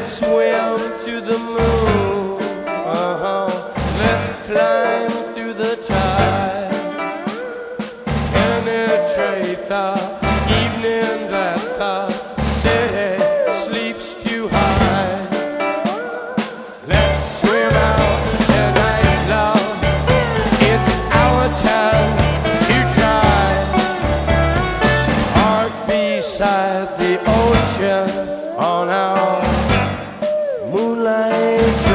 swim to the moon. Let's climb through the tide, penetrate the evening that the city sleeps too high. Let's swim out tonight, love. It's our time to try. Heart beside the ocean on our moonlight drive.